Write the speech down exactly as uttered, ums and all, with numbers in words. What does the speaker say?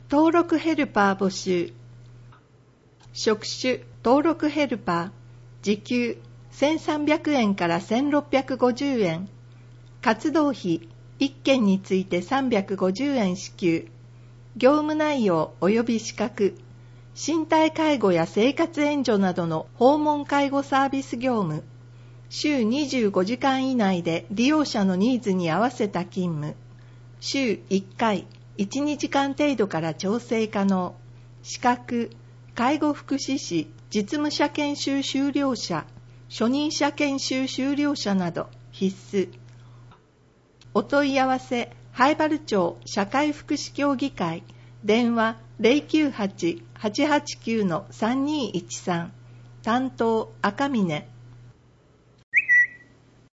登録ヘルパー募集。職種登録ヘルパー、時給せんさんびゃくえんからせんろっぴゃくごじゅうえん。活動費いっけんについてさんびゃくごじゅうえん支給。業務内容及び資格、身体介護や生活援助などの訪問介護サービス業務。週にじゅうごじかん以内で利用者のニーズに合わせた勤務。週いっかい、いちにちかん程度から調整可能。資格、介護福祉士、実務者研修修了者、初任者研修修了者など必須。お問い合わせ、灰原町社会福祉協議会、電話 ゼロきゅうはち はちはちきゅう さんにいちさん、担当赤峰。